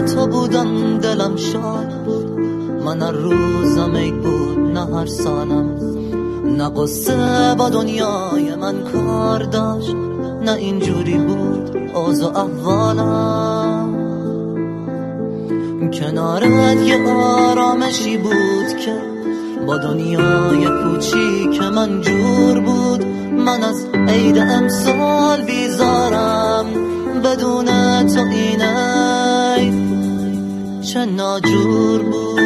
تو بودم دلم شاد بود. من هر روزم عید بود نه هر سالم، نه قصه با دنیای من کار داشت، نه اینجوری بود اوضاع احوالم. کنارت یه آرامشی بود که با دنیای کوچیک من جور بود. من از عید امسال بیزارم، بدون تو این عید چه ناجور بود.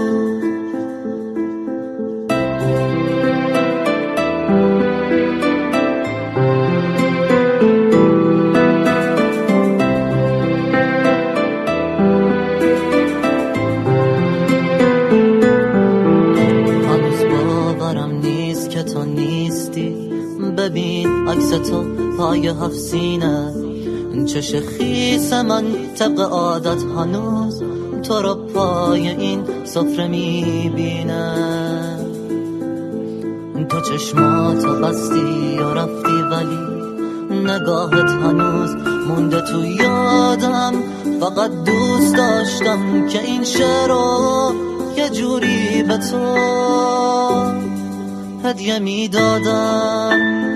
تو نیستی، ببین عکس تو پای 7 سینه، چش خیس من طبق عادت هنوز تو رو پای این سفره میبینه. تو چشماتو بستی و رفتی ولی نگاهت هنوز مونده تو یادم. فقط دوست داشتم که این شعر رو یه جوری به تو هدیه میدادم.